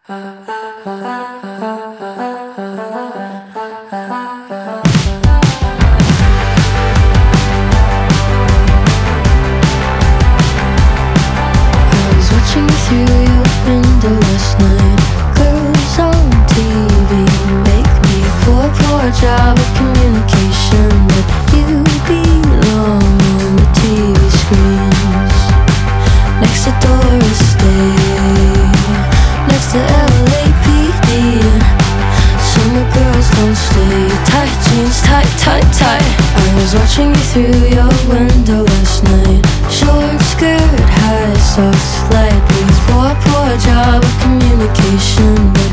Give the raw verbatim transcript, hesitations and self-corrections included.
watching through your window last night. Girls on T V make me a poor, poor job of communication, but you belong on the T V screens. Next to Doris Day, next to L A P D. Summer girls don't stay. Tight jeans, tight, tight, tight. I was watching you through your window last night. Short skirt, high socks, light breeze. Poor, poor job of communication.